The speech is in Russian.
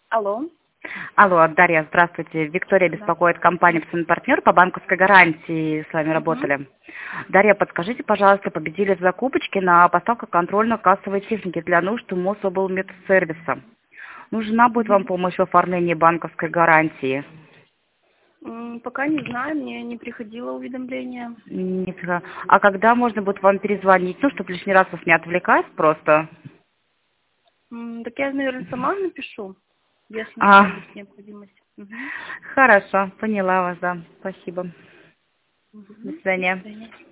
Алло. Алло, Дарья, здравствуйте. Виктория Да. беспокоит компания «Партнер» по банковской гарантии. С вами Мгм. работали. Дарья, подскажите, пожалуйста, победили закупочки на поставку контрольно-кассовой техники для нужд Мособлмедсервиса. Нужна будет вам Мгм. помощь в оформлении банковской гарантии? Пока не знаю, мне не приходило уведомление. А когда можно будет вам перезвонить? Ну, чтобы лишний раз вас не отвлекать просто. Так я, наверное, сама напишу, если А, будет необходимость. Мгм. хорошо, поняла вас, да. Спасибо. До Мгм. До свидания. свидания.